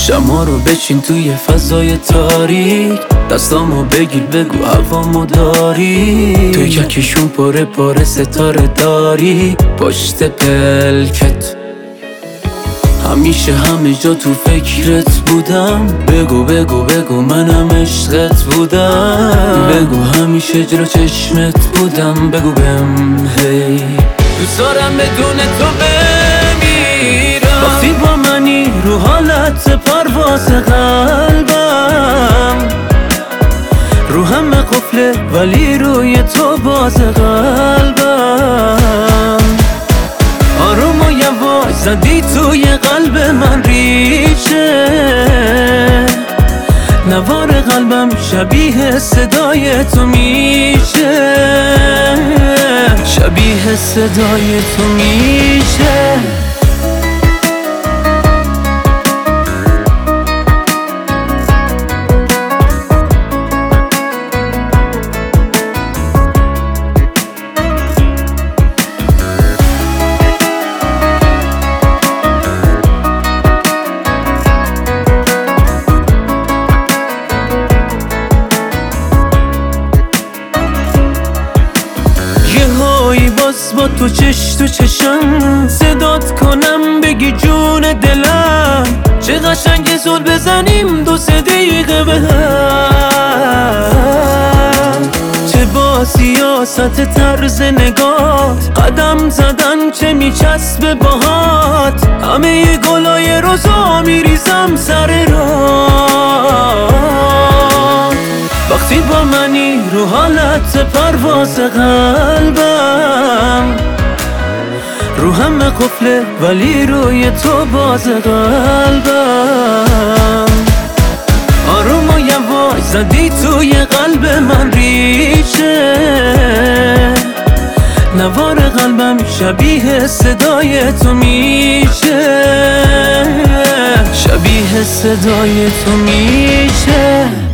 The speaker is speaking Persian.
شما رو بچین توی فضای تاریک، دستامو بگیر بگو هوامو داری. توی ککشون پاره پاره ستاره داری پشت پلکت. همیشه همه جا تو فکرت بودم، بگو بگو بگو منم عشقت بودم. بگو همیشه جلو چشمت بودم، بگو بهم هی دوست دارم بدون تو بمیرم. وقتی با منی رو حالت پرواز قلبم، رو همه قفله ولی روی تو باز قلبم. آروم و یواش زدی توی قلب من ریشه، نوار قلبم شبیه صدای تو میشه، شبیه صدای تو میشه. با تو چش تو چشم صدات کنم، بگی جون دلم چه قشنگ زل بزنیم 2-3 دقیقه به هم. چه با سیاست طرز نگات قدم زدن چه میچسبه باهات. همه گلای روزا میریزم سر راه. وقتی با منی رو حالت پرواز قلبم، رو همه قفله ولی روی تو باز قلبم. آروم و یواش زدی توی قلب من ریشه، نوار قلبم شبیه صدای تو میشه، شبیه صدای تو میشه.